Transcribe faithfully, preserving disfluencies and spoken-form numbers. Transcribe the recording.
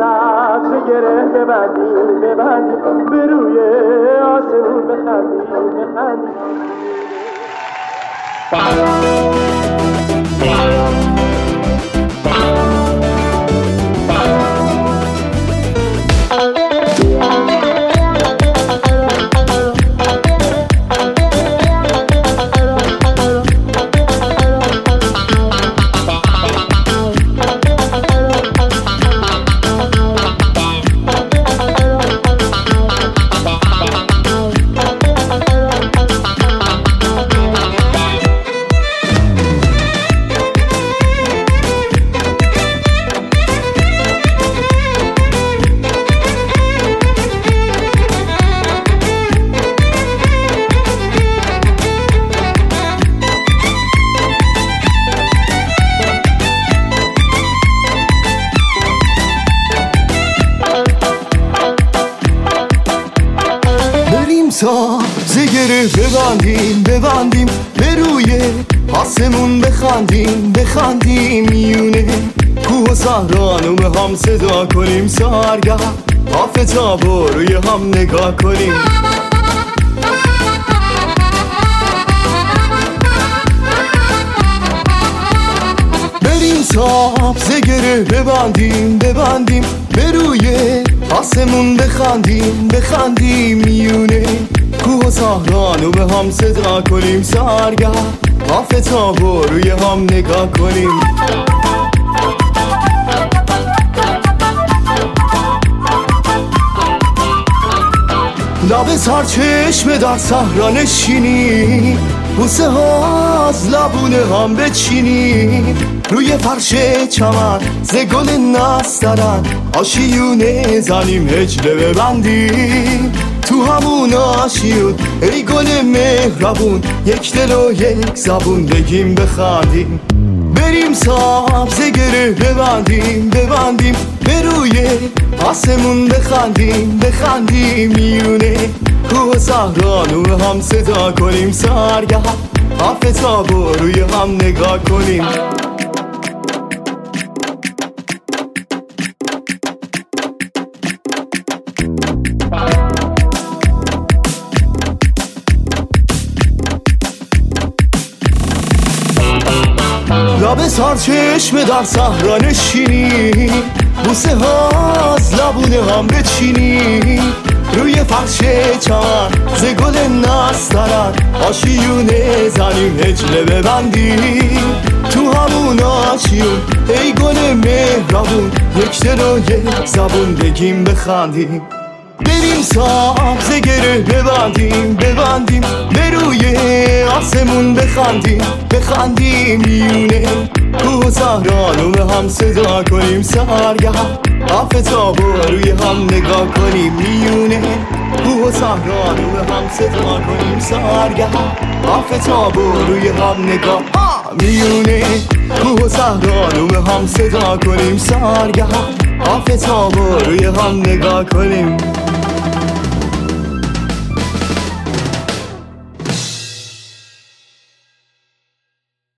سبز گره ببندیم ببندیم به روی آسمون بخندیم بخندیم. سبز گره ببندیم ببندیم به روی آسمون بخندیم بخندیم میونه کوه و صحرانو به هم صدا کنیم سرگه آفتاب رو روی هم نگاه کنیم. بریم سبز گره ببندیم ببندیم به روی آسمون بخندیم بخندیم میونه کوه و صحرانو به هم صدا کنیم سرگه آفتاب رو روی هم نگاه کنیم. لب سرچشمه در صحرا نشینی بوسه ها از لبونه هم بچینی روی فرش چمن ز گل نسترن آشیونه زنیم هجله ببندیم تو همون آشیون ای گل مهربون یک دل و یک زبون بگیم بخندیم. بریم سبز گره ببندیم ببندیم به روی آسمون بخندیم بخندیم میونه کوه و صحرانو به هم صدا کنیم سرگه آفتاب رو روی هم نگاه کنیم. لب سرچشمه در صحرا نشینی بوسه ها از لبونه هم بچینی روی فرش چمن ز گل نسترن آشیونه زنیم هجله ببندیم تو همون آشیون ای گل مهربون یک دل و یک زبون بگیم بخندیم. بریم سبز گره ببندیم ببندیم به روی آسمون بخندیم بخندیم میونه کوه و صحرانو به هم صدا کنیم سرگه آفتاب رو روی هم نگاه کنیم میونه کوه و صحرانو به هم صدا کنیم سرگه آفتاب رو روی هم نگاه میونه کوه و صحرانو به هم صدا کنیم سرگه آفتاب رو روی هم نگاه کنیم.